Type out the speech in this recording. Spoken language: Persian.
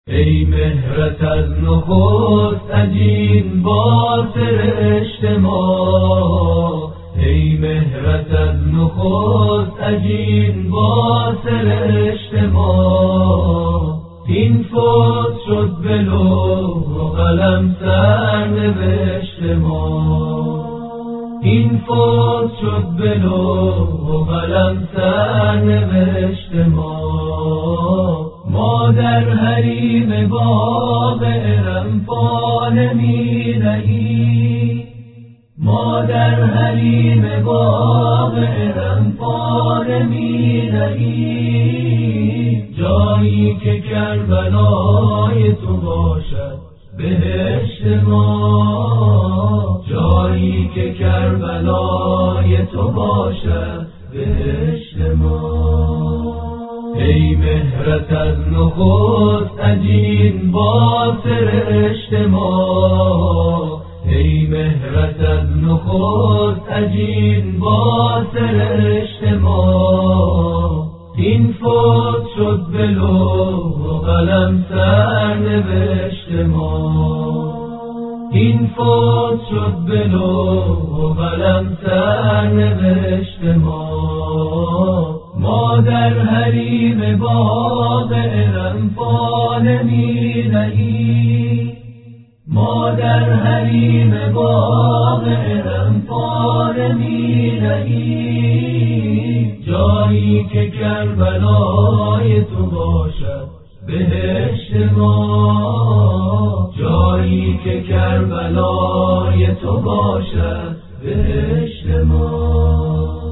ای مهرت از نخست عجین با سرشت ما، ای مهرت از نخست عجین با سرشت ما. این فوت شد به لوح و قلم سرنوشت ما، این فوت شد به لوح و قلم سرنوشت ما. ما در حریم باغ ارم پا نمی نهیم، ما در حریم باغ ارم پا نمی نهیم. جایی که کربلای تو باشد بهشت ما، جایی که کربلای تو باشد بهشت ما. ای مهرت از نخست عجین با سرشت ما، ای مهرت از نخست عجین با سرشت ما. این فوت شد به لوح و قلم سرنوشت ما، این فوت شد به لوح و قلم سرنوشت ما. ما در حریم باغ ارم پا نمی نهیم، ما در حریم باغ ارم پا نمی نهیم. جایی که کربلای تو باشد بهشت ما، جایی که کربلای تو باشد بهشت ما.